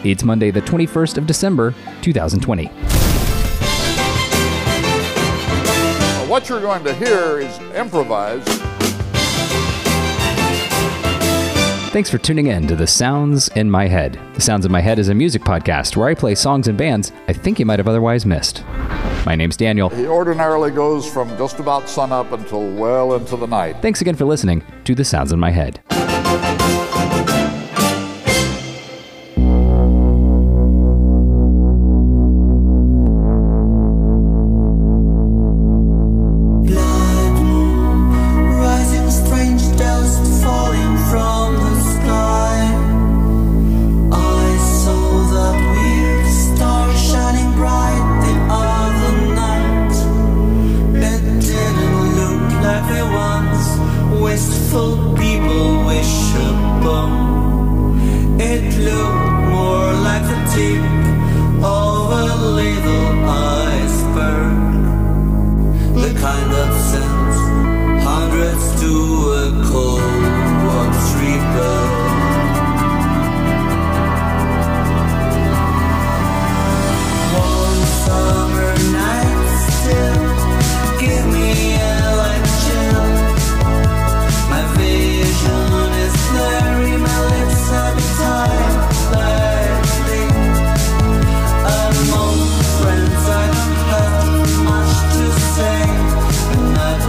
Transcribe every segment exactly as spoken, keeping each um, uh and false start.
It's Monday, the twenty-first of December, two thousand twenty. What you're going to hear is improvised. Thanks for tuning in to The Sounds in My Head. The Sounds in My Head is a music podcast where I play songs and bands I think you might have otherwise missed. My name's Daniel. He ordinarily goes from just about sunup until well into the night. Thanks again for listening to The Sounds in My Head. Friends, I don't have much to say, and I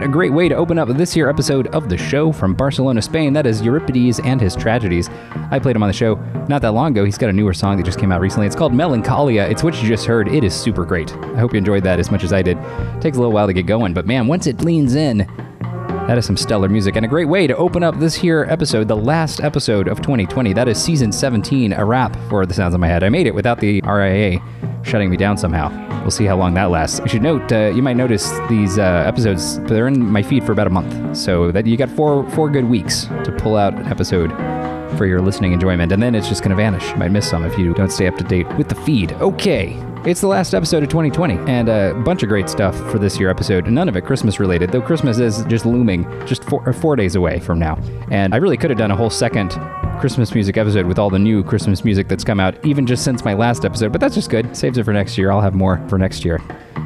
a great way to open up this here episode of the show from Barcelona, Spain. That is Euripides and His Tragedies. I played him on the show not that long ago. He's got a newer song that just came out recently. It's called Melancholia. It's what you just heard. It is super great. I hope you enjoyed that as much as I did. It takes a little while to get going, but man, once it leans in, that is some stellar music and a great way to open up this here episode, the last episode of twenty twenty. That is season seventeen, a wrap for The Sounds in My Head. I made it without the R I A shutting me down somehow. We'll see how long that lasts. I should note, uh, you might notice these uh, episodes, they're in my feed for about a month. So that you got four four good weeks to pull out an episode for your listening enjoyment. And then it's just going to vanish. You might miss some if you don't stay up to date with the feed. Okay. It's the last episode of twenty twenty, and a bunch of great stuff for this year episode. None of it Christmas related, though Christmas is just looming, just four, four days away from now. And I really could have done a whole second Christmas music episode with all the new Christmas music that's come out, even just since my last episode, but that's just good. Saves it for next year. I'll have more for next year.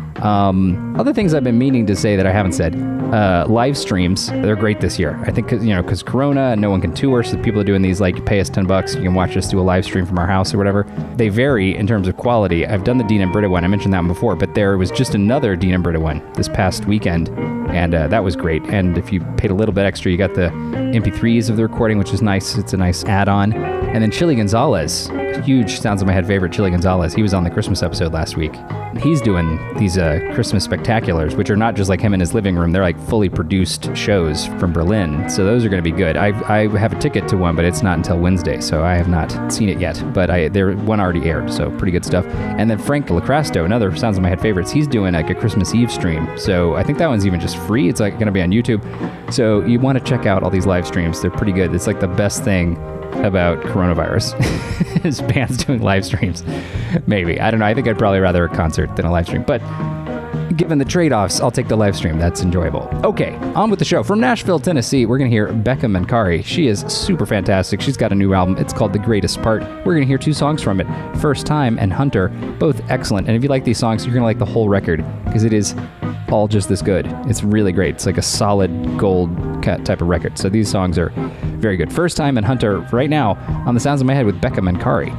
Um, other things I've been meaning to say that I haven't said, uh, live streams, they're great this year. I think, cause, you know, because Corona and no one can tour, so people are doing these, like, you pay us ten bucks, you can watch us do a live stream from our house or whatever. They vary in terms of quality. I've done the Dean and Britta one, I mentioned that one before, but there was just another Dean and Britta one this past weekend, and uh, that was great. And if you paid a little bit extra, you got the M P threes of the recording, which is nice. It's a nice add-on. And then Chili Gonzalez, huge Sounds in My Head favorite, Chili Gonzalez. He was on the Christmas episode last week. He's doing these uh, Christmas spectaculars, which are not just like him in his living room. They're like fully produced shows from Berlin. So those are going to be good. I I have a ticket to one, but it's not until Wednesday, so I have not seen it yet. But I there one already aired, so pretty good stuff. And then Frank Lacrasto, another Sounds in My Head favorites. He's doing like a Christmas Eve stream. So I think that one's even just free. It's like going to be on YouTube. So you want to check out all these live streams. They're pretty good. It's like the best thing about coronavirus is bands doing live streams. Maybe. I don't know. I think I'd probably rather a concert than a live stream. But given the trade-offs, I'll take the live stream. That's enjoyable. Okay, on with the show. From Nashville, Tennessee, we're going to hear Becca Mancari. She is super fantastic. She's got a new album. It's called The Greatest Part. We're going to hear two songs from it, First Time and Hunter, both excellent. And if you like these songs, you're going to like the whole record because it is all just this good. It's really great. It's like a solid gold cut type of record. So these songs are very good. First Time and Hunter right now on The Sounds in My Head with Becca Mancari.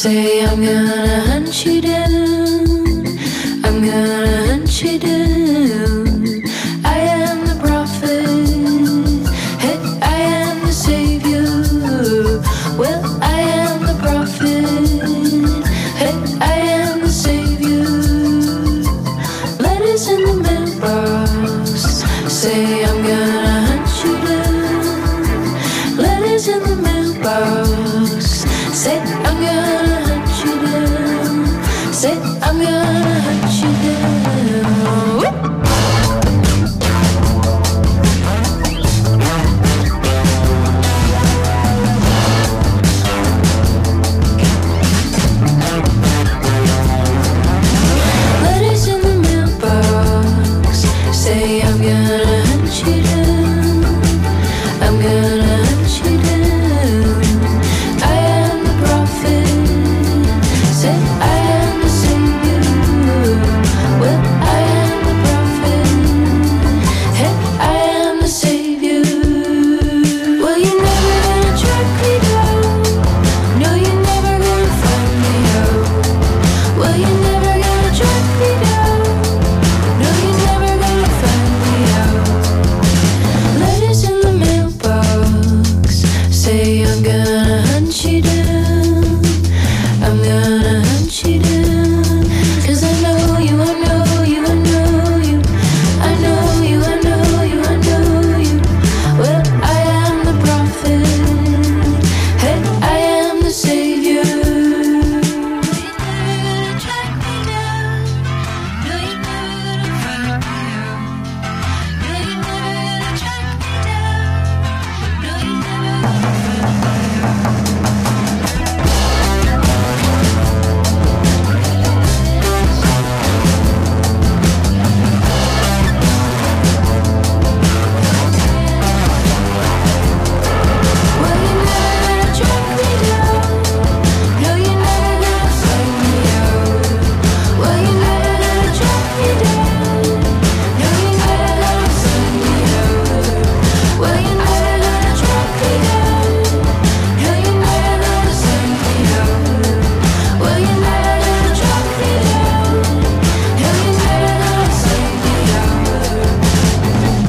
Say I'm gonna hunt you down, I'm gonna hunt you down. I am the prophet, hey, I am the savior. Well, I am the prophet, hey, I am the savior. Letters in the mailbox say I'm gonna hunt you down. Letters in the mailbox say I'm gonna hunt you down. Say I'm gonna hunt you down. Letters in the mailbox say I'm gonna hunt you down. I'm gonna hunt you down. I am the prophet, say I am the savior. Well, I am the prophet, hey, I am the savior. Well, you're never gonna track me down. No, you're never gonna find me out. Well, you're never gonna track me down. No, you're never gonna find me out. Letters in the mailbox say I'm gonna hunt you down. I'm gonna hunt you down. 'Cause I know you, I know you, I know you. I know you, I know you, I know you. Well, I am the prophet, hey, I am the savior. You're never gonna track me down. No, you're never gonna find me out. No, you're never gonna track me down. No, you're never gonna find me out. Well, you're never gonna track me down. No, you're never gonna find me out. Well, you're never gonna track me down. No, you're never gonna find me out. Well, you're never gonna track me down. No, you're never gonna find me out. Well, you're never gonna track me down. No, you're never gonna find me out.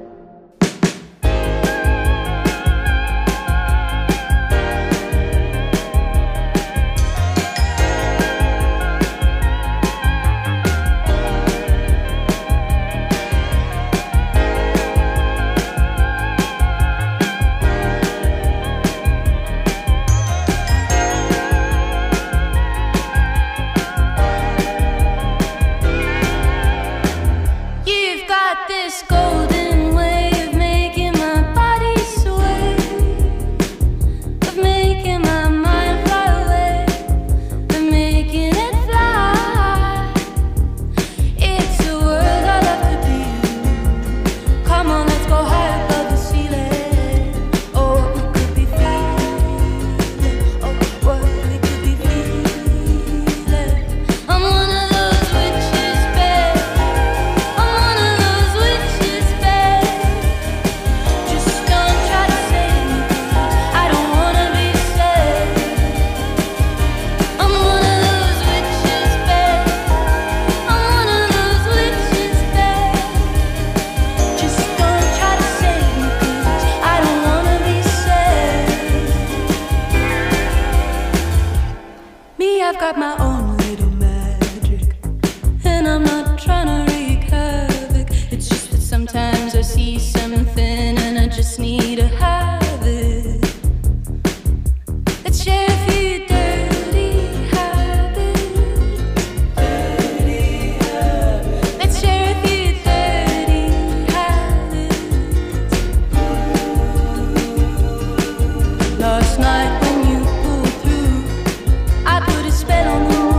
You've got this golden way of making my body sway, of making my mind fly away, of making it fly. It's a world I love to be in. Come on, let's go high above the ceiling. Oh, what we could be feeling. Oh, what we could be feeling. I'm one of those witches, babe. I'm one of those witches, babe. Just don't try to save me, 'cause I don't wanna be saved. I'm one of those witches, babe. I'm one of those witches, babe. Just don't try to save me, 'cause I don't wanna be saved. Me, I've got my own little magic, and I'm not trying to wreak havoc. It's just that sometimes I see something and I just need to have it. Let's share a few dirty habits. Dirty habits. Let's share a few dirty habits. Last night when you pulled through, I put a spell on the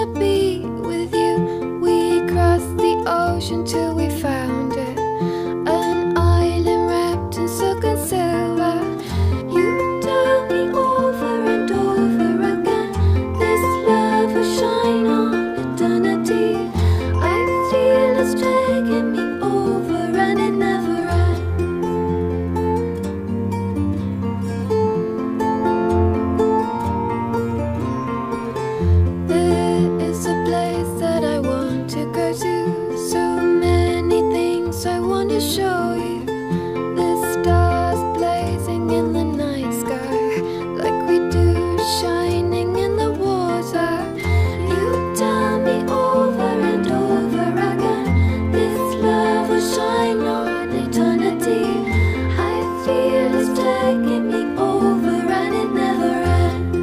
wanna be with you. We crossed the ocean till we found it, an island wrapped in silk and silver. You tell me over and over again, this love will shine on eternity. I feel it's taking me over and it never ends. There is a place that I want to go to, so many things I want to show you. The stars blazing in the night sky, like we do, shining in the water. You tell me over and over again, this love will shine on eternity. I feel it's taking me over and it never ends.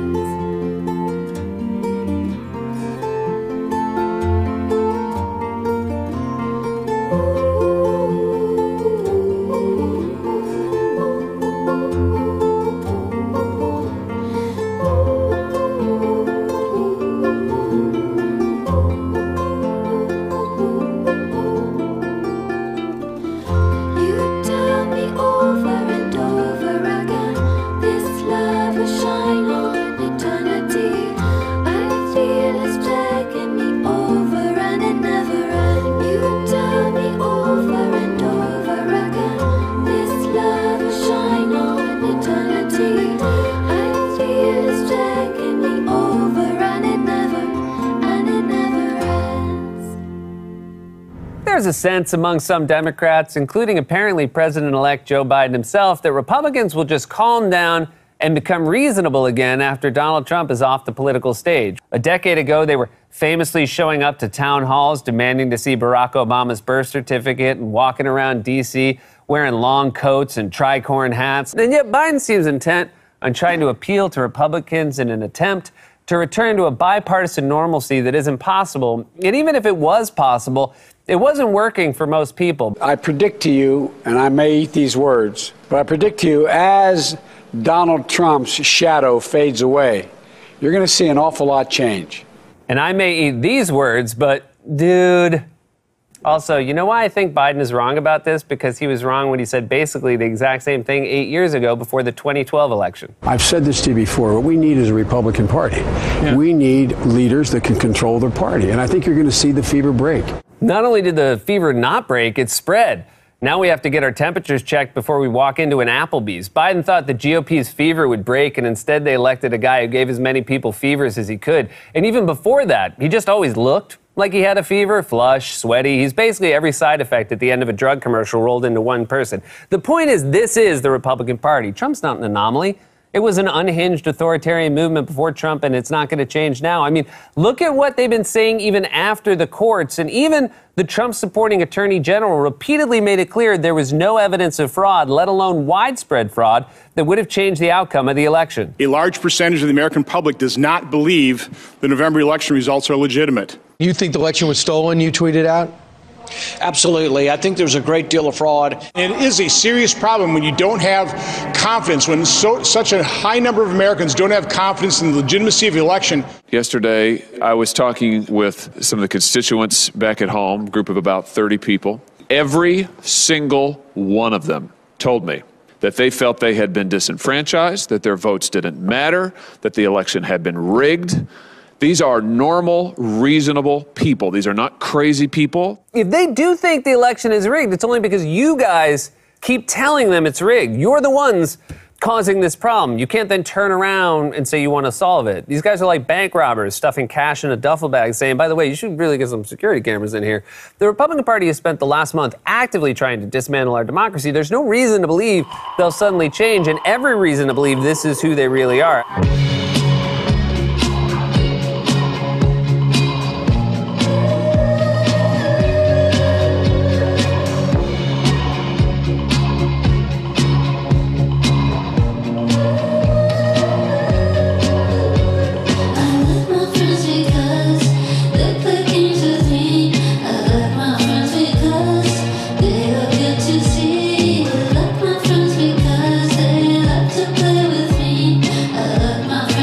You tell me over and over again, this love will shine on eternity. I feel it's taking me over and it never ends. You tell me over and over again, this love will shine on eternity. I feel it's taking me over and it never, and it never ends. There's a sense among some Democrats, including apparently President-elect Joe Biden himself, that Republicans will just calm down and become reasonable again after Donald Trump is off the political stage. A decade ago, they were famously showing up to town halls demanding to see Barack Obama's birth certificate and walking around D C wearing long coats and tricorn hats. And yet Biden seems intent on trying to appeal to Republicans in an attempt to return to a bipartisan normalcy that isn't possible. And even if it was possible, it wasn't working for most people. I predict to you, and I may eat these words, but I predict to you as Donald Trump's shadow fades away, you're going to see an awful lot change. And I may eat these words, but dude. Also, you know why I think Biden is wrong about this? Because he was wrong when he said basically the exact same thing eight years ago before the twenty twelve election. I've said this to you before. What we need is a Republican Party. Yeah. We need leaders that can control their party. And I think you're going to see the fever break. Not only did the fever not break, it spread. Now we have to get our temperatures checked before we walk into an Applebee's. Biden thought the G O P's fever would break, and instead they elected a guy who gave as many people fevers as he could. And even before that, he just always looked like he had a fever, flush, sweaty. He's basically every side effect at the end of a drug commercial rolled into one person. The point is, this is the Republican Party. Trump's not an anomaly. It was an unhinged authoritarian movement before Trump, and it's not going to change now. I mean, look at what they've been saying even after the courts, and even the Trump-supporting Attorney General repeatedly made it clear there was no evidence of fraud, let alone widespread fraud, that would have changed the outcome of the election. A large percentage of the American public does not believe the November election results are legitimate. You think the election was stolen, you tweeted out? Absolutely. I think there's a great deal of fraud. And it is a serious problem when you don't have confidence, when so, such a high number of Americans don't have confidence in the legitimacy of the election. Yesterday, I was talking with some of the constituents back at home, a group of about thirty people. Every single one of them told me that they felt they had been disenfranchised, that their votes didn't matter, that the election had been rigged. These are normal, reasonable people. These are not crazy people. If they do think the election is rigged, it's only because you guys keep telling them it's rigged. You're the ones causing this problem. You can't then turn around and say you want to solve it. These guys are like bank robbers stuffing cash in a duffel bag saying, by the way, you should really get some security cameras in here. The Republican Party has spent the last month actively trying to dismantle our democracy. There's no reason to believe they'll suddenly change, and every reason to believe this is who they really are. My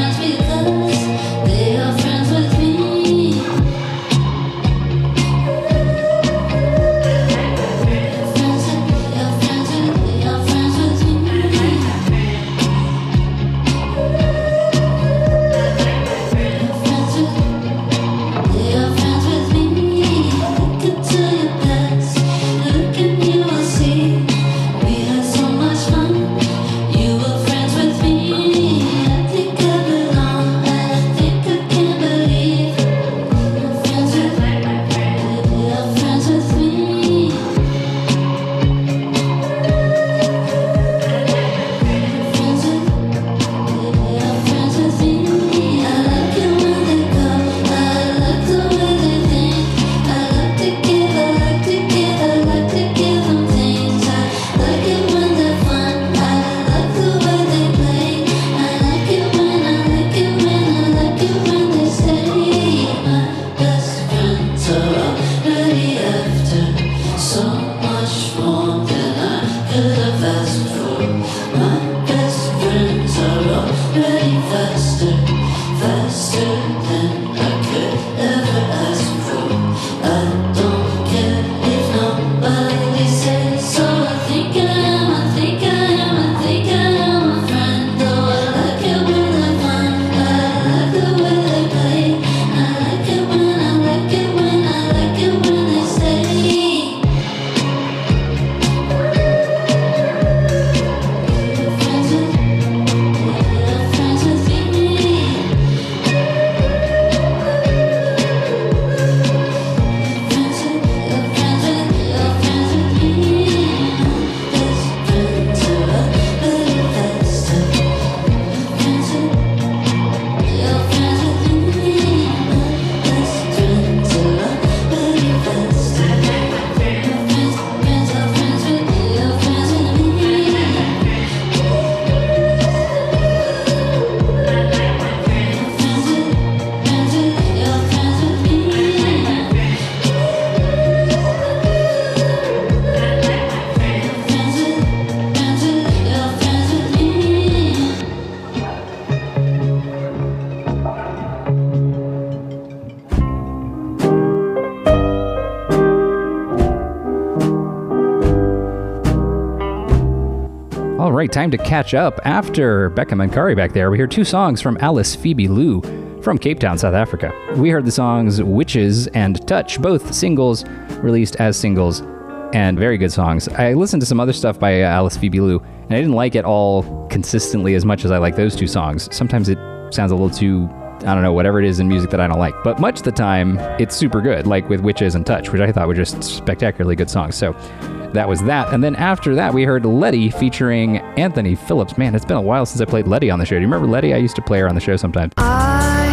right, time to catch up. After Becca Mankari back there, we heard two songs from Alice Phoebe Lou from Cape Town, South Africa. We heard the songs Witches and Touch, both singles released as singles, and very good songs. I listened to some other stuff by uh, Alice Phoebe Lou, and I didn't like it all consistently as much as I like those two songs. Sometimes it sounds a little too, I don't know, whatever it is in music that I don't like. But much of the time, it's super good, like with Witches and Touch, which I thought were just spectacularly good songs. So that was that. And then after that, we heard Letty featuring Anthony Phillips. Man, it's been a while since I played Letty on the show. Do you remember Letty? I used to play her on the show sometimes. I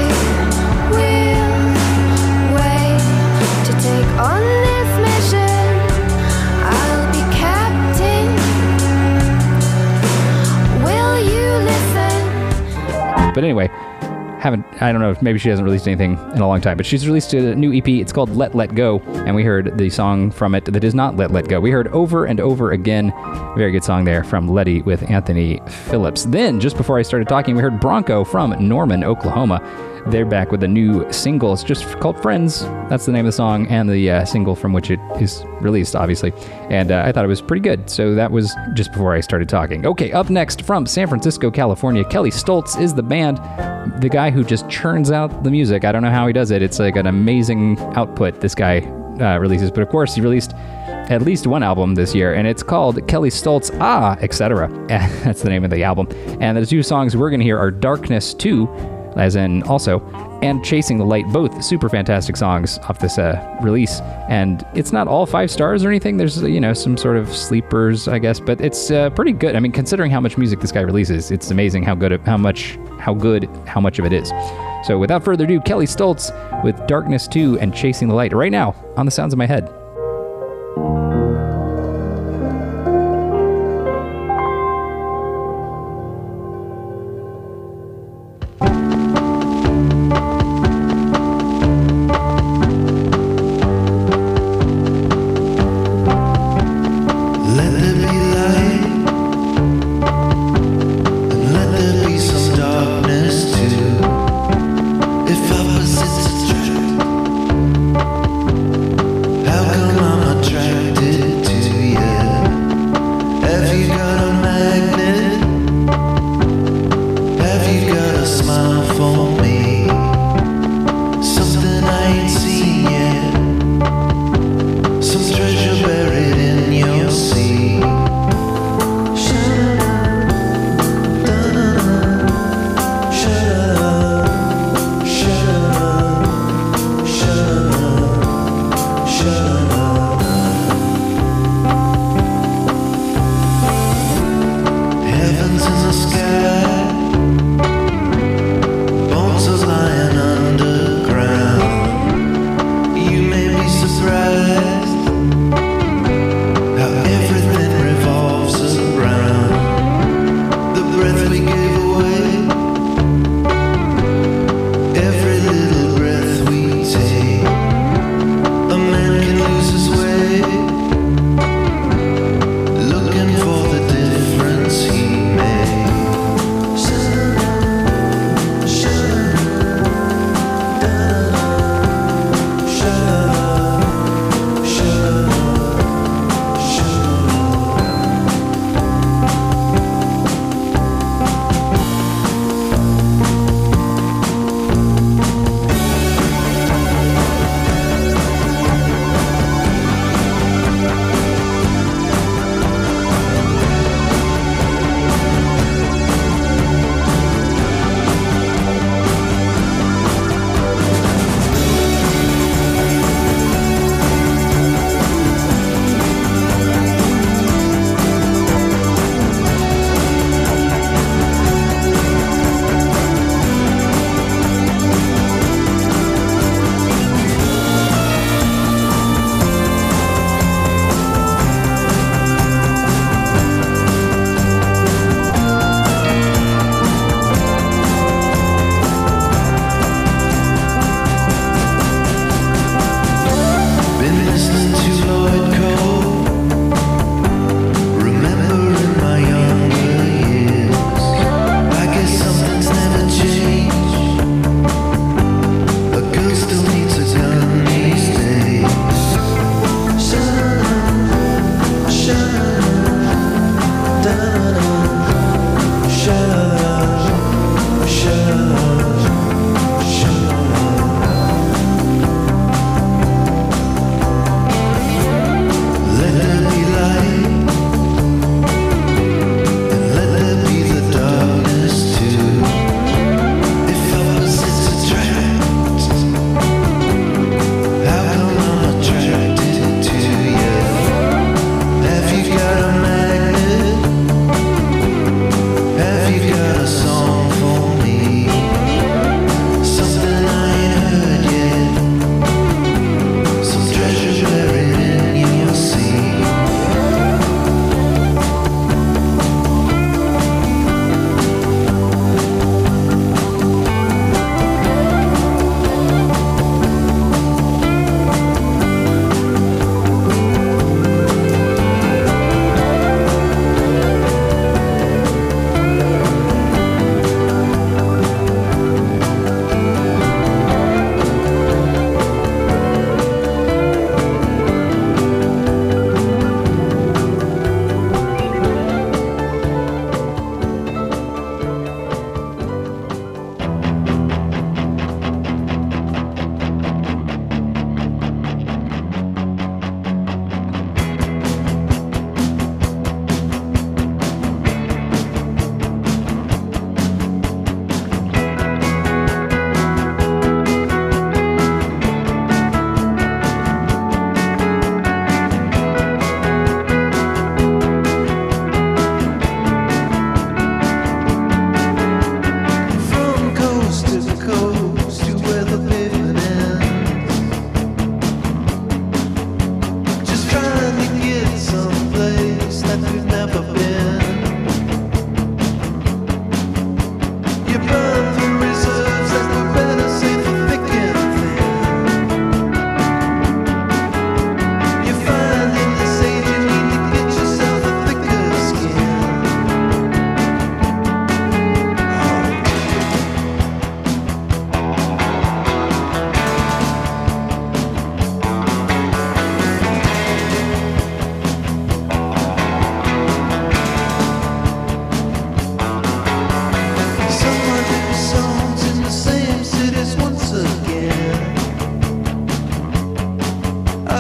will wait to take on this mission. I'll be captain. Will you listen? But anyway, haven't, I don't know, if maybe she hasn't released anything in a long time, but she's released a new E P. It's called Let Let Go, and we heard the song from it that is not Let Let Go. We heard Over and Over Again. Very good song there from Letty with Anthony Phillips. Then, just before I started talking, we heard Bronco from Norman, Oklahoma. They're back with a new single. It's just called Friends. That's the name of the song and the uh, single from which it is released, obviously. And uh, I thought it was pretty good. So that was just before I started talking. Okay, up next from San Francisco, California, Kelly Stoltz is the band. The guy who just churns out the music. I don't know how he does it. It's like an amazing output this guy uh, releases. But of course, he released at least one album this year, and it's called Kelly Stoltz Ah, et cetera. That's the name of the album. And the two songs we're going to hear are Darkness two, as in also, and Chasing the Light, both super fantastic songs off this uh, release. And it's not all five stars or anything. There's, you know, some sort of sleepers, I guess, but it's uh, pretty good. I mean, considering how much music this guy releases, it's amazing how good, how much, how good, how much of it is. So without further ado, Kelly Stoltz with Darkness two and Chasing the Light right now on The Sounds of My Head. How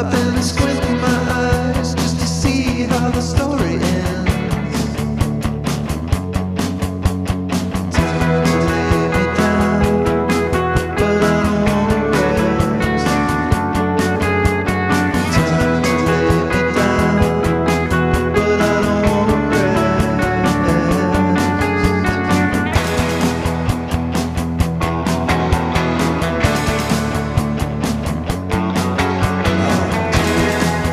I've been squinting my eyes just to see how the story ends. Time to lay me down, but I don't wanna rest. Time to lay me down, but I don't wanna rest.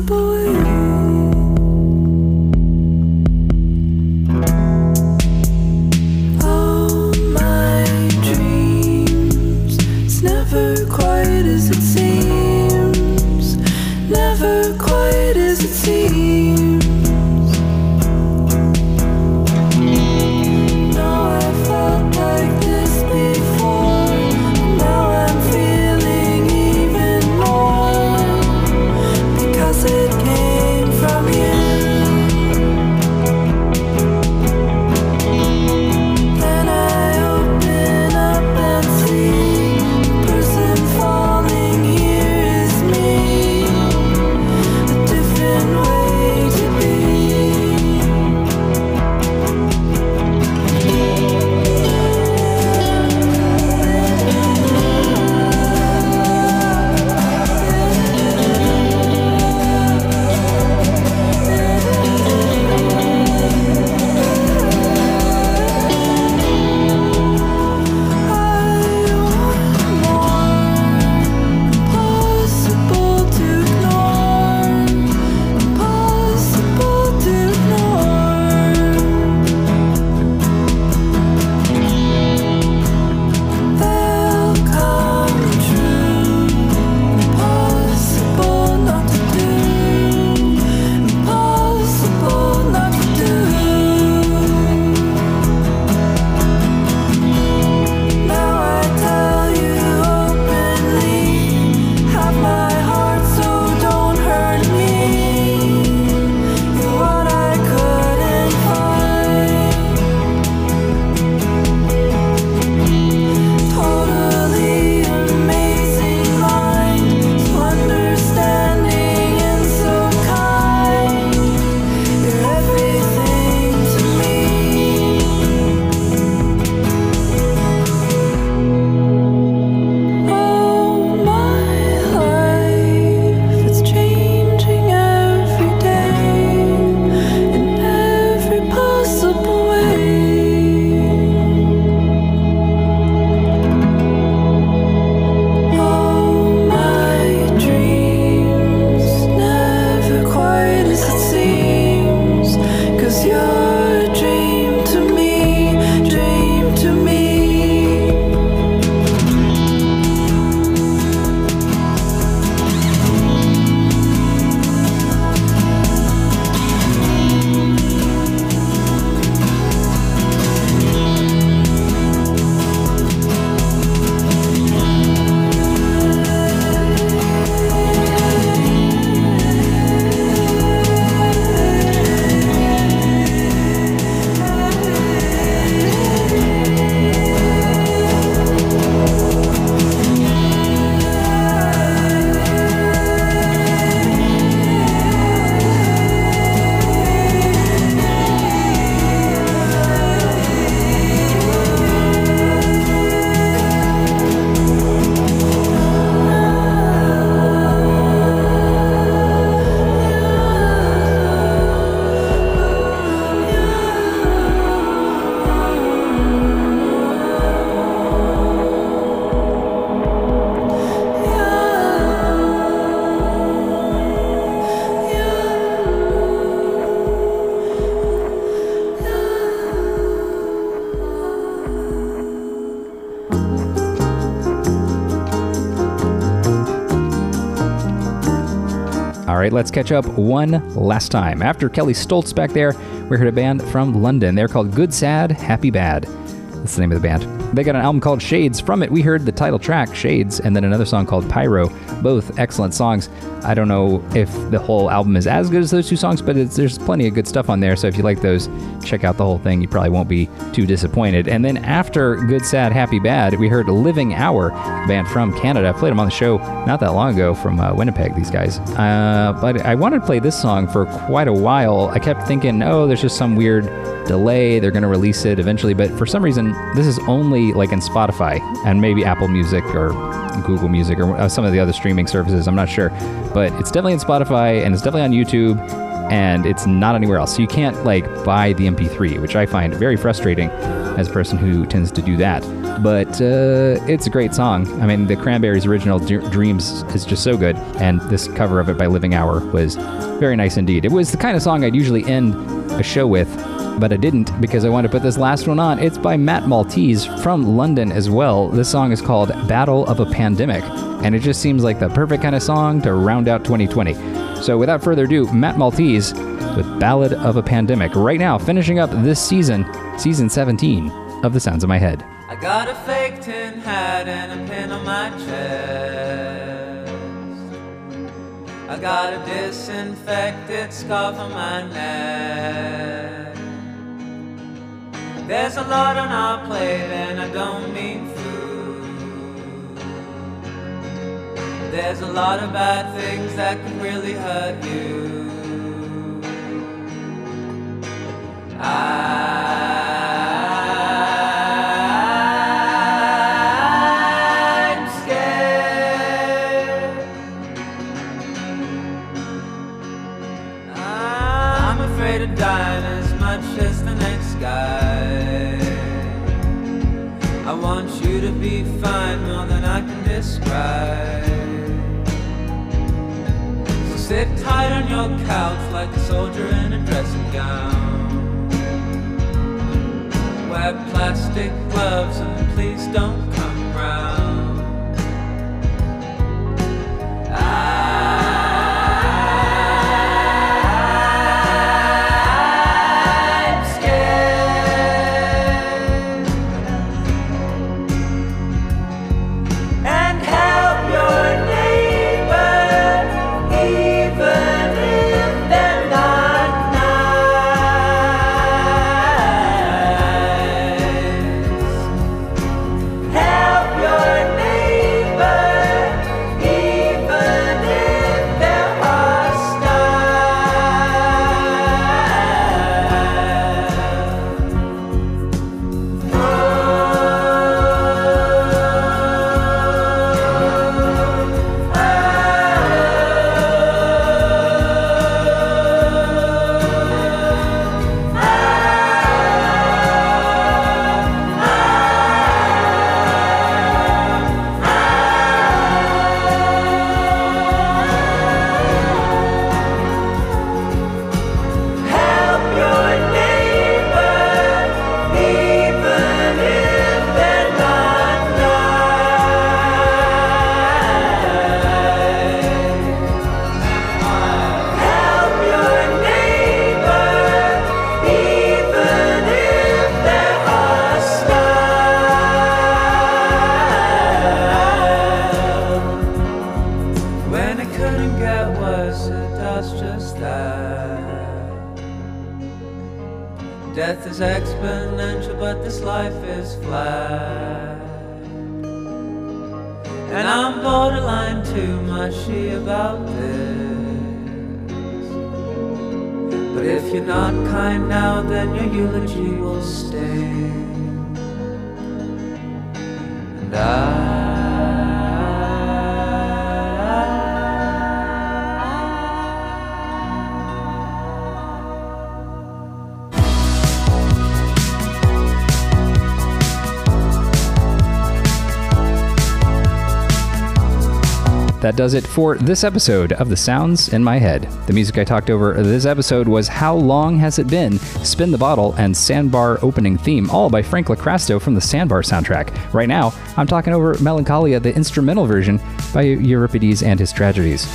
impossible way. All my dreams, it's never quite as it seems, never quite as it seems. No, I felt like this before, now I'm feeling even more, because it came from you. Then I open up and see the person falling here is me, a different way to be. Impossible to ignore, impossible to ignore. They'll come true. Impossible not to do, impossible not to do. Now I tell you openly, have my heart, so don't hurt me. You're what I couldn't find. Totally amazing mind, so understanding and so kind. You're everything to me. Oh, my life, it's changing every day, in every possible way. Oh, my dreams, never quite as it seems, 'cause you're a dream to me, dream to me. All right, let's catch up one last time. After Kelly Stoltz back there, we heard a band from London. They're called Good Sad, Happy Bad. That's the name of the band. They got an album called Shades. From it, we heard the title track, Shades, and then another song called Pyro. Both excellent songs. I don't know if the whole album is as good as those two songs, but it's, there's plenty of good stuff on there. So if you like those, check out the whole thing. You probably won't be too disappointed. And then after Good Sad, Happy Bad, we heard Living Hour, a band from Canada. I played them on the show not that long ago from uh, Winnipeg, these guys. Uh, but I wanted to play this song for quite a while. I kept thinking, oh, there's just some weird delay. They're going to release it eventually. But for some reason, this is only like in Spotify and maybe Apple Music or Google Music or uh, some of the other streaming services. I'm not sure. But it's definitely in Spotify and it's definitely on YouTube. and it's not anywhere else. So you can't like buy the M P three, which I find very frustrating as a person who tends to do that. But uh, it's a great song. I mean, the Cranberries' original D- Dreams is just so good, and this cover of it by Living Hour was very nice indeed. It was the kind of song I'd usually end a show with, but I didn't because I wanted to put this last one on. It's by Matt Maltese from London as well. This song is called Battle of a Pandemic, and it just seems like the perfect kind of song to round out twenty twenty. So without further ado, Matt Maltese with Ballad of a Pandemic, right now finishing up this season, season seventeen of The Sounds of My Head. I got a fake tin hat and a pin on my chest. I got a disinfected scarf on my neck. There's a lot on our plate and I don't mean food. There's a lot of bad things that can really hurt you. I dying as much as the next guy. I want you to be fine more than I can describe. So sit tight on your couch like a soldier in a dressing gown. Wear plastic gloves and please don't come round. I Death is exponential, but this life is flat. And I'm borderline too mushy about this. But if you're not kind now, then your eulogy will sting. And I That does it for this episode of The Sounds in My Head. The music I talked over this episode was How Long Has It Been, Spin the Bottle, and Sandbar Opening Theme, all by Frank LaCrasto from the Sandbar soundtrack. Right now, I'm talking over Melancholia, the instrumental version by Euripides and His Tragedies.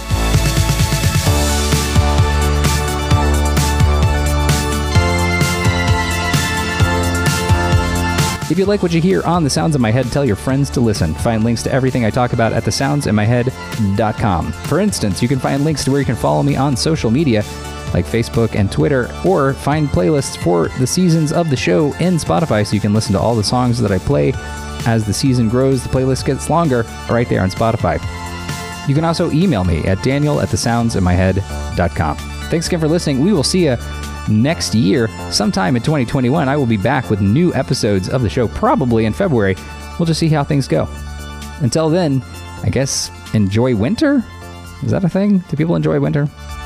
If you like what you hear on The Sounds in My Head, tell your friends to listen. Find links to everything I talk about at the sounds in my head dot com. For instance, you can find links to where you can follow me on social media, like Facebook and Twitter, or find playlists for the seasons of the show in Spotify so you can listen to all the songs that I play. As the season grows, the playlist gets longer, right there on Spotify. You can also email me at daniel at the sounds in my head dot com. Thanks again for listening. We will see you next year, sometime in twenty twenty-one. I will be back with new episodes of the show, probably in February. We'll just see how things go. Until then, I guess enjoy winter? Is that a thing? Do people enjoy winter?